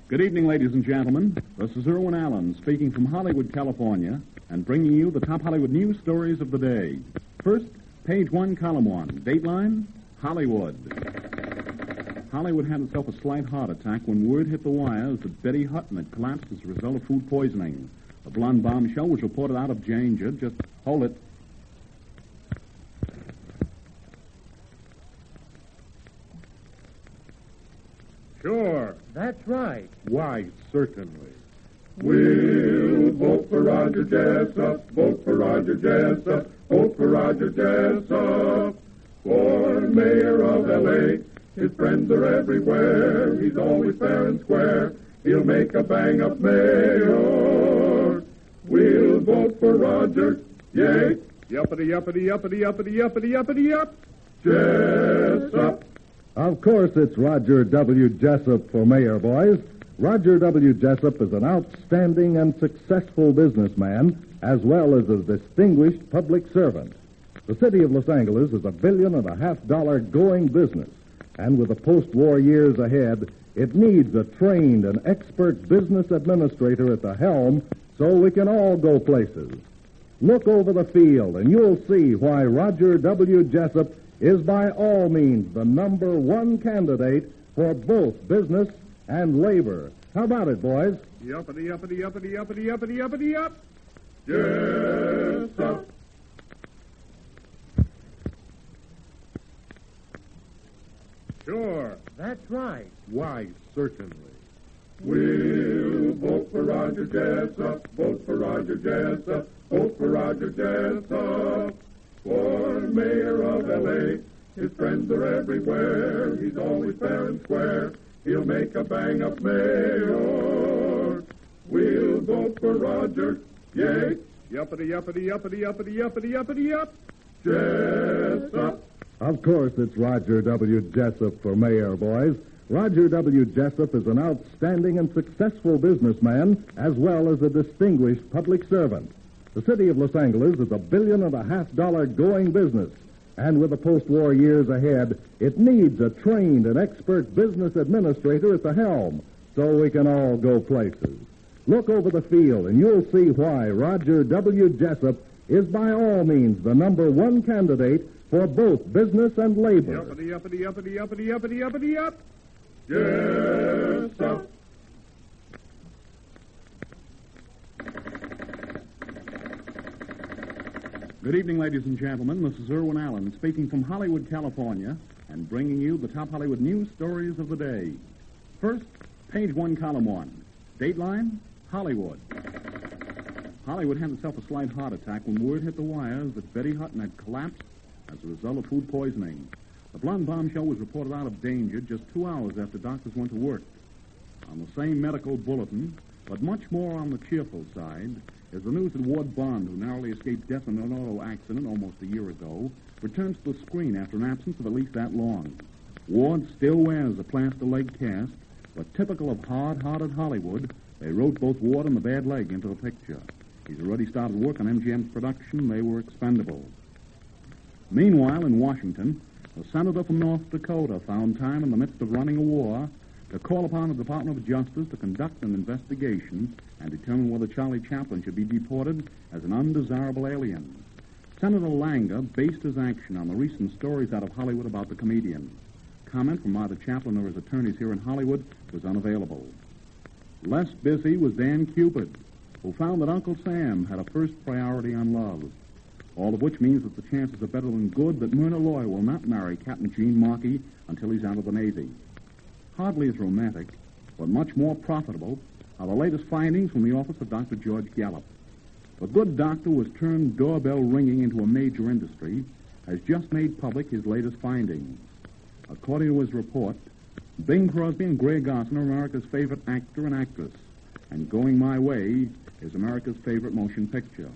Good evening, ladies and gentlemen. This is Irwin Allen speaking from Hollywood, California, and bringing you the top Hollywood news stories of the day. First, page 1, column 1. Dateline, Hollywood. Hollywood had itself a slight heart attack when word hit the wires that Betty Hutton had collapsed as a result of food poisoning. The blonde bombshell was reported out of danger. Just hold it. Sure. That's right. Why, certainly. We'll vote for Roger Jessup, vote for Roger Jessup, vote for Roger Jessup. For mayor of L.A., his friends are everywhere. He's always fair and square. He'll make a bang-up mayor. We'll vote for Roger, yay. Yuppity, yuppity, yuppity, yuppity, yuppity, yuppity, yup. Jessup. Of course, it's Roger W. Jessup for mayor, boys. Roger W. Jessup is an outstanding and successful businessman, as well as a distinguished public servant. The city of Los Angeles is $1.5 billion going business, and with the post-war years ahead, it needs a trained and expert business administrator at the helm so we can all go places. Look over the field, and you'll see why Roger W. Jessup is by all means the number one candidate for both business and labor. How about it, boys? Yuppity, yuppity, yuppity, yuppity, yuppity, yuppity, yup. Jessup. Sure. That's right. Why, certainly. We'll vote for Roger Jessup, vote for Roger Jessup, vote for Roger Jessup. For mayor of L.A., his friends are everywhere. He's always fair and square. He'll make a bang-up mayor. We'll vote for Roger, yay. Yuppity, yuppity, yuppity, yuppity, yuppity, yuppity, yup. Jessup. Of course, it's Roger W. Jessup for mayor, boys. Roger W. Jessup is an outstanding and successful businessman, as well as a distinguished public servant. The city of Los Angeles is $1.5 billion going business, and with the post-war years ahead, it needs a trained and expert business administrator at the helm so we can all go places. Look over the field, and you'll see why Roger W. Jessup is by all means the number one candidate for both business and labor. Yuppity, yuppity, yuppity, yuppity, yuppity, yuppity, yup. Jessup. Good evening, ladies and gentlemen. This is Irwin Allen speaking from Hollywood, California, and bringing you the top Hollywood news stories of the day. First, page 1, column 1. Dateline, Hollywood. Hollywood had itself a slight heart attack when word hit the wires that Betty Hutton had collapsed as a result of food poisoning. The blonde bombshell was reported out of danger just 2 hours after doctors went to work. On the same medical bulletin, but much more on the cheerful side, is the news that Ward Bond, who narrowly escaped death in an auto accident almost a year ago, returns to the screen after an absence of at least that long. Ward still wears a plaster leg cast, but typical of hard-hearted Hollywood, they wrote both Ward and the bad leg into the picture. He's already started work on MGM's production. They were expendable. Meanwhile, in Washington, a senator from North Dakota found time in the midst of running a war to call upon the Department of Justice to conduct an investigation and determine whether Charlie Chaplin should be deported as an undesirable alien. Senator Langer based his action on the recent stories out of Hollywood about the comedian. Comment from either Chaplin or his attorneys here in Hollywood was unavailable. Less busy was Dan Cupid, who found that Uncle Sam had a first priority on love. All of which means that the chances are better than good that Myrna Loy will not marry Captain Gene Markey until he's out of the Navy. Hardly as romantic, but much more profitable, are the latest findings from the office of Dr. George Gallup. The good doctor who has turned doorbell ringing into a major industry has just made public his latest findings. According to his report, Bing Crosby and Grey Garson are America's favorite actor and actress, and Going My Way is America's favorite motion picture.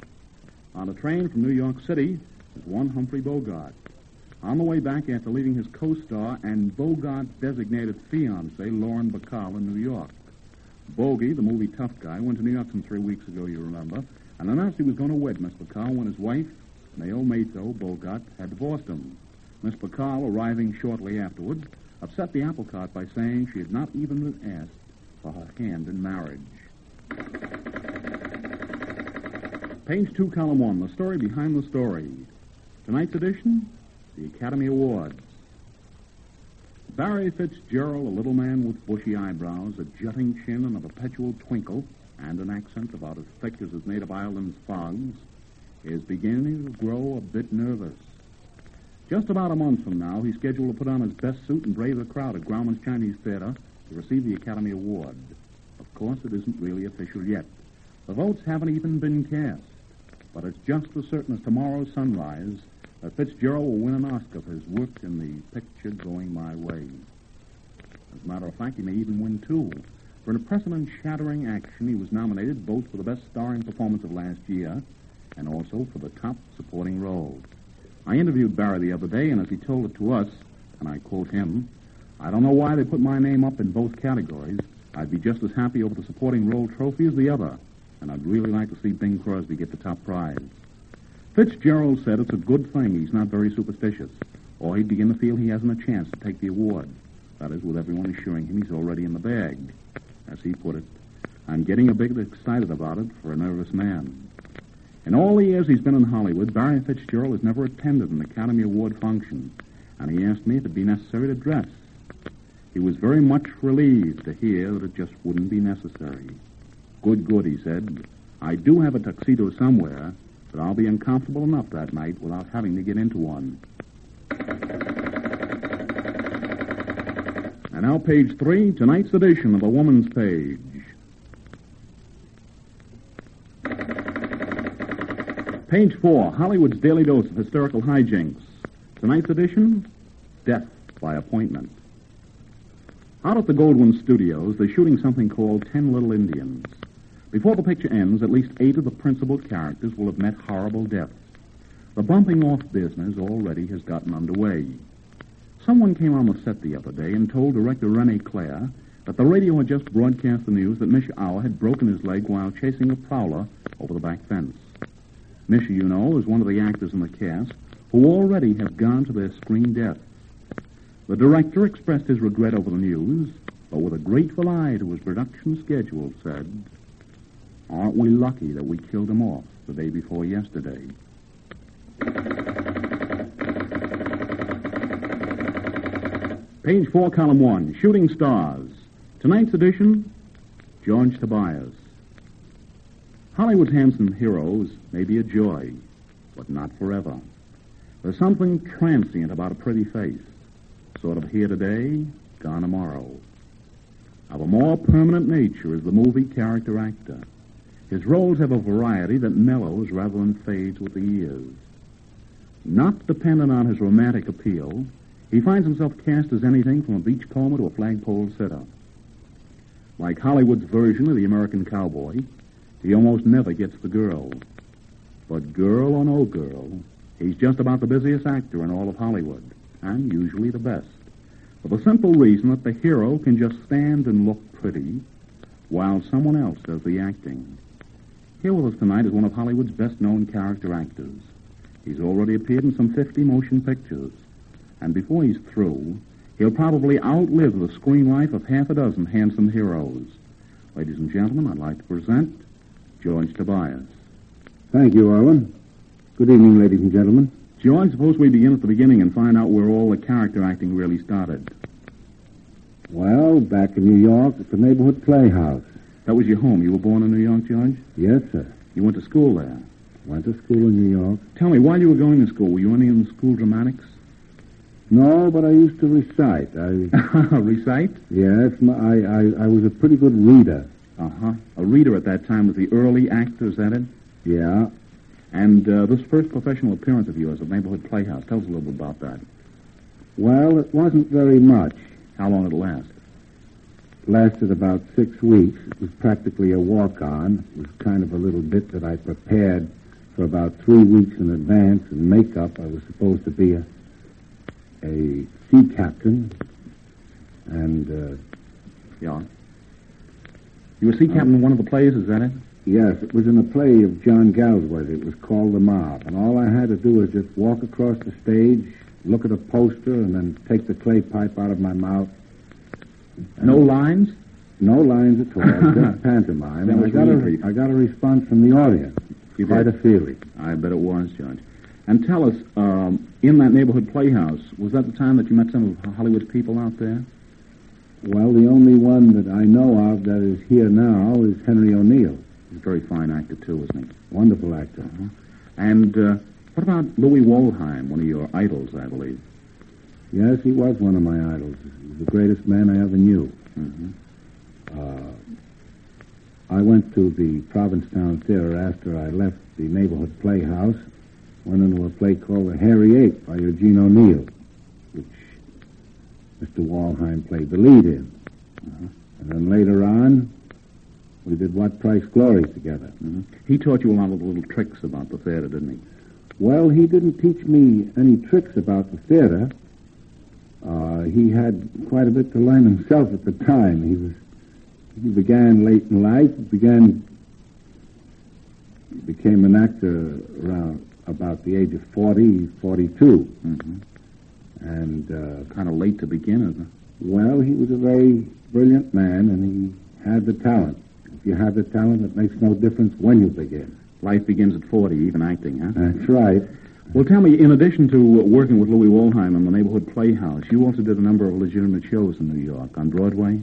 On a train from New York City is one Humphrey Bogart. On the way back after leaving his co-star and Bogart-designated fiancée, Lauren Bacall, in New York. Bogey, the movie tough guy, went to New York some 3 weeks ago, you remember, and announced he was going to wed Miss Bacall when his wife, Mayo Mato Bogart, had divorced him. Miss Bacall, arriving shortly afterwards, upset the apple cart by saying she had not even been asked. for her hand in marriage. Page 2, column 1, the story behind the story. Tonight's edition, the Academy Awards. Barry Fitzgerald, a little man with bushy eyebrows, a jutting chin, and a perpetual twinkle, and an accent about as thick as his native Ireland's fogs, is beginning to grow a bit nervous. Just about a month from now, he's scheduled to put on his best suit and brave the crowd at Grauman's Chinese Theater to receive the Academy Award. Of course, it isn't really official yet. The votes haven't even been cast. But it's just as certain as tomorrow's sunrise that Fitzgerald will win an Oscar for his work in the picture Going My Way. As a matter of fact, he may even win 2. For an precedent-shattering action, he was nominated both for the best starring performance of last year and also for the top supporting role. I interviewed Barry the other day, and as he told it to us, and I quote him, "I don't know why they put my name up in both categories. I'd be just as happy over the supporting role trophy as the other, and I'd really like to see Bing Crosby get the top prize." Fitzgerald said it's a good thing he's not very superstitious, or he'd begin to feel he hasn't a chance to take the award. That is, with everyone assuring him he's already in the bag. As he put it, "I'm getting a bit excited about it for a nervous man." In all the years he's been in Hollywood, Barry Fitzgerald has never attended an Academy Award function, and he asked me if it'd be necessary to dress. He was very much relieved to hear that it just wouldn't be necessary. Good, he said. "I do have a tuxedo somewhere, but I'll be uncomfortable enough that night without having to get into one." And now, page 3, tonight's edition of The Woman's Page. Page 4, Hollywood's daily dose of hysterical hijinks. Tonight's edition, Death by Appointment. Out at the Goldwyn Studios, they're shooting something called 10 Little Indians. Before the picture ends, at least 8 of the principal characters will have met horrible deaths. The bumping off business already has gotten underway. Someone came on the set the other day and told director Rene Claire that the radio had just broadcast the news that Misha Auer had broken his leg while chasing a prowler over the back fence. Misha, you know, is one of the actors in the cast who already have gone to their screen death. The director expressed his regret over the news, but with a grateful eye to his production schedule said, "Aren't we lucky that we killed him off the day before yesterday?" Page 4, column 1, Shooting Stars. Tonight's edition, George Tobias. Hollywood's handsome heroes may be a joy, but not forever. There's something transient about a pretty face, sort of here today, gone tomorrow. Of a more permanent nature is the movie character actor. His roles have a variety that mellows rather than fades with the years. Not dependent on his romantic appeal, he finds himself cast as anything from a beachcomber to a flagpole sitter. Like Hollywood's version of the American cowboy, he almost never gets the girl. But girl or no girl, he's just about the busiest actor in all of Hollywood, and usually the best, for the simple reason that the hero can just stand and look pretty while someone else does the acting. Here with us tonight is one of Hollywood's best-known character actors. He's already appeared in some 50 motion pictures, and before he's through, he'll probably outlive the screen life of half a dozen handsome heroes. Ladies and gentlemen, I'd like to present George Tobias. Thank you, Arlen. Good evening, ladies and gentlemen. George, suppose we begin at the beginning and find out where all the character acting really started. Well, back in New York at the neighborhood playhouse. That was your home. You were born in New York, George? Yes, sir. You went to school there? Went to school in New York. Tell me, while you were going to school, were you any in school dramatics? No, but I used to recite. Recite? Yes, I was a pretty good reader. Uh-huh. A reader at that time was the early actor, is that it? Yeah. And this first professional appearance of yours at Neighborhood Playhouse, tell us a little bit about that. Well, it wasn't very much. How long did it last? It lasted about 6 weeks. It was practically a walk-on. It was kind of a little bit that I prepared for about 3 weeks in advance. In makeup, I was supposed to be a sea captain. And, Yeah. You were sea captain in one of the plays, is that it? Yes, it was in a play of John Galsworthy. It was called The Mob. And all I had to do was just walk across the stage, look at a poster, and then take the clay pipe out of my mouth. No lines? No lines at all, just pantomime. That was really brief. I got a response from the audience. You Quite did? a feeling. I bet it was, George. And tell us, in that neighborhood playhouse, was that the time that you met some of Hollywood's people out there? Well, the only one that I know of that is here now is Henry O'Neill. He's a very fine actor, too, isn't he? Wonderful actor. And what about Louis Waldheim, one of your idols, I believe? Yes, he was one of my idols. He was the greatest man I ever knew. I went to the Provincetown Theater after I left the neighborhood playhouse, went into a play called The Hairy Ape by Eugene O'Neill, which Mr. Waldheim played the lead in. And then later on, we did What Price Glory together. He taught you a lot of little tricks about the theater, didn't he? Well, he didn't teach me any tricks about the theater. He had quite a bit to learn himself at the time. He began late in life. Became an actor around about the age of 40, 42. And Kind of late to begin, isn't it? well, he was a very brilliant man, and he had the talent. If you have the talent, it makes no difference when you begin. Life begins at 40, even acting, huh? That's right. Well, tell me, in addition to working with Louis Waldheim in the neighborhood playhouse, you also did a number of legitimate shows in New York, on Broadway?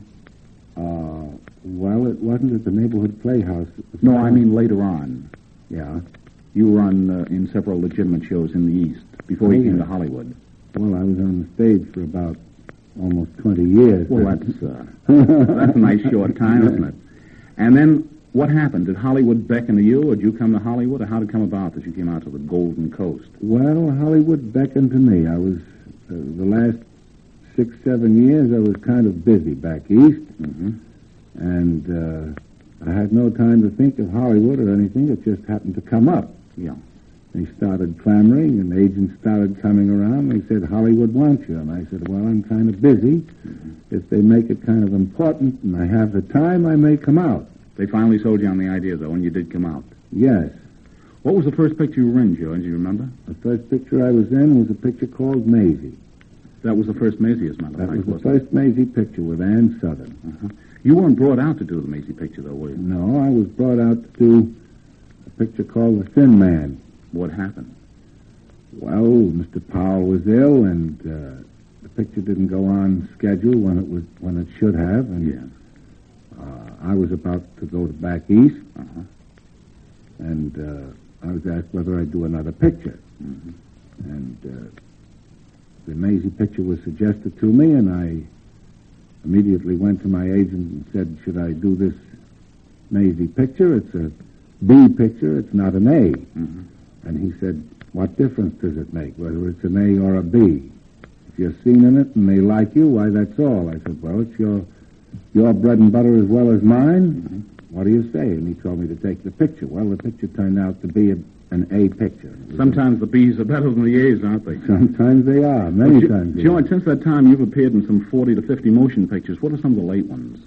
Well, it wasn't at the neighborhood playhouse. It was No, I mean later on. Yeah. You were on in several legitimate shows in the East before you came to Hollywood. Well, I was on the stage for about almost 20 years. Well, that's a nice short time, isn't it? And then what happened? Did Hollywood beckon to you, or did you come to Hollywood, or how did it come about that you came out to the Golden Coast? Well, Hollywood beckoned to me. I was, the last 6, 7 years, I was kind of busy back east. And I had no time to think of Hollywood or anything. It just happened to come up. Yeah. They started clamoring, and agents started coming around. They said, Hollywood wants you. And I said, well, I'm kind of busy. If they make it kind of important and I have the time, I may come out. They finally sold you on the idea, though, and you did come out. Yes. What was the first picture you were in, George? Do you remember? The first picture I was in was a picture called Maisie. That was the first Maisie, as a matter of That fact, was the wasn't it? first Maisie picture with Ann Southern. You weren't brought out to do the Maisie picture, though, were you? No, I was brought out to do a picture called The Thin Man. What happened? Well, Mr. Powell was ill, and the picture didn't go on schedule when it should have. And I was about to go back east, and I was asked whether I'd do another picture. And the Maisie picture was suggested to me, and I immediately went to my agent and said, should I do this Maisie picture? It's a B picture. It's not an A. And he said, what difference does it make, whether it's an A or a B? If you're seen in it and they like you, why, that's all. I said, well, it's your bread and butter as well as mine. What do you say? And he told me to take the picture. Well, the picture turned out to be an A picture. Sometimes the B's are better than the A's, aren't they? Sometimes they are. Many times they George, since that time, you've appeared in some 40 to 50 motion pictures. What are some of the late ones?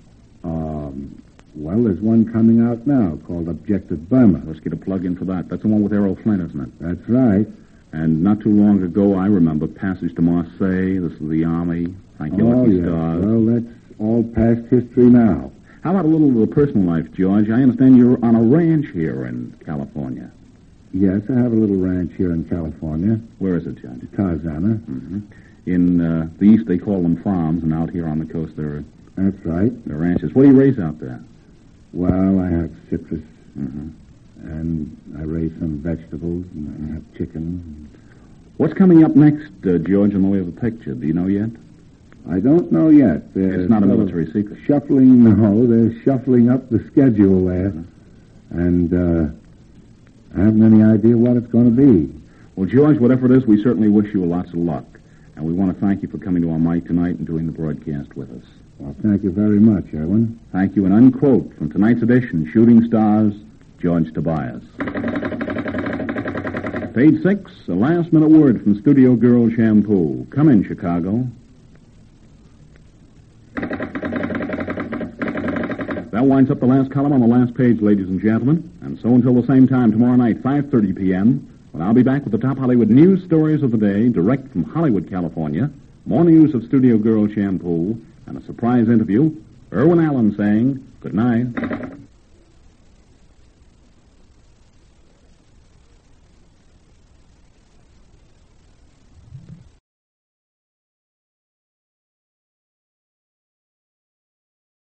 Well, there's one coming out now called Objective Burma. Let's get a plug in for that. That's the one with Errol Flynn, isn't it? That's right. And not too long ago, I remember Passage to Marseille. This is the Army. Thank you, Lucky yes. Stars. Well, that's all past history now. How about a little of the personal life, George? I understand you're on a ranch here in California. Yes, I have a little ranch here in California. Where is it, George? Tarzana. In the East, they call them farms, and out here on the coast, they're That's right. ranches. What do you raise out there? Well, I have citrus, and I raise some vegetables, and I have chicken. What's coming up next, George, in the way of a picture? Do you know yet? I don't know yet. It's not a military secret. They're shuffling up the schedule there, and I haven't any idea what it's going to be. Well, George, whatever it is, we certainly wish you lots of luck, and we want to thank you for coming to our mic tonight and doing the broadcast with us. Well, thank you very much, Erwin. Thank you, and unquote from tonight's edition, Shooting Stars, George Tobias. Page 6, a last-minute word from Studio Girl Shampoo. Come in, Chicago. That winds up the last column on the last page, ladies and gentlemen. And so until the same time tomorrow night, 5:30 p.m., when I'll be back with the top Hollywood news stories of the day, direct from Hollywood, California, more news of Studio Girl Shampoo, and a surprise interview Irwin Allen saying good night.